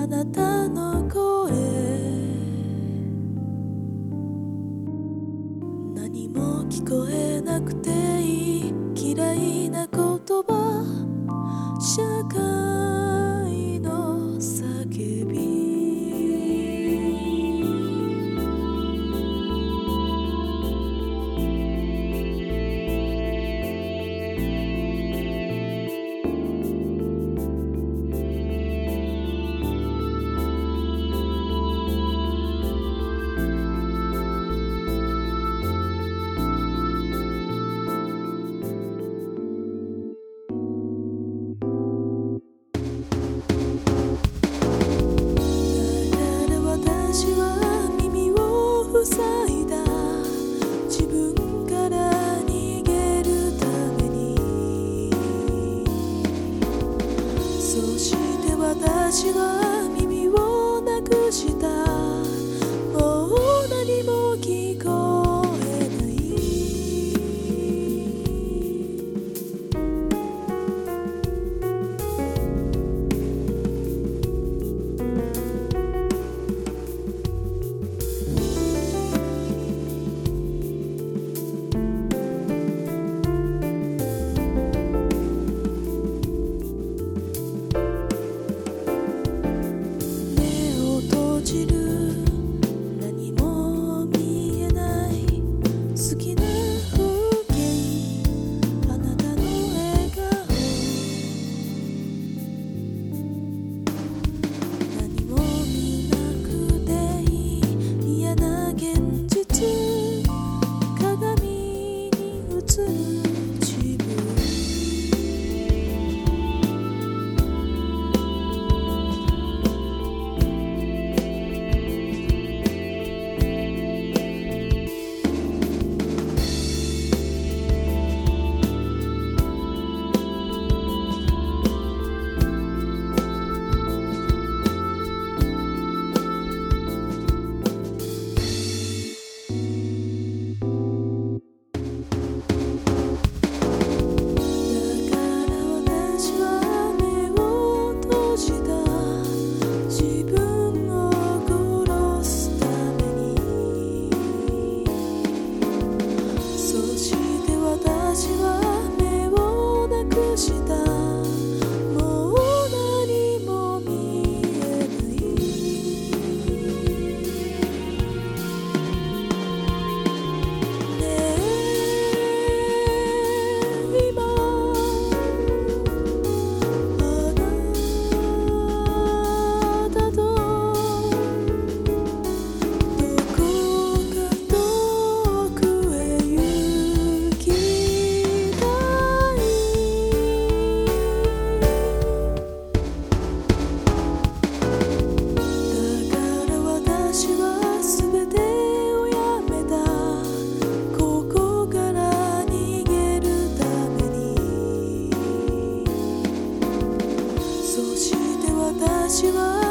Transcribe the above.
あなたの声、何も聞こえなくていい嫌いな言葉、社会の叫び、私は耳を塞いだ、自分から逃げるために。そして私は耳をなくした、もう何も聞こえない。何も見えない好きな風景、あなたの笑顔、何も見なくていい嫌な現実、鏡に映る自分。私は目をなくした、もう何も見えない。ねえ今あなたとどこか遠くへ行きたい。だから私は全てをやめた、ここから逃げるために。そして私は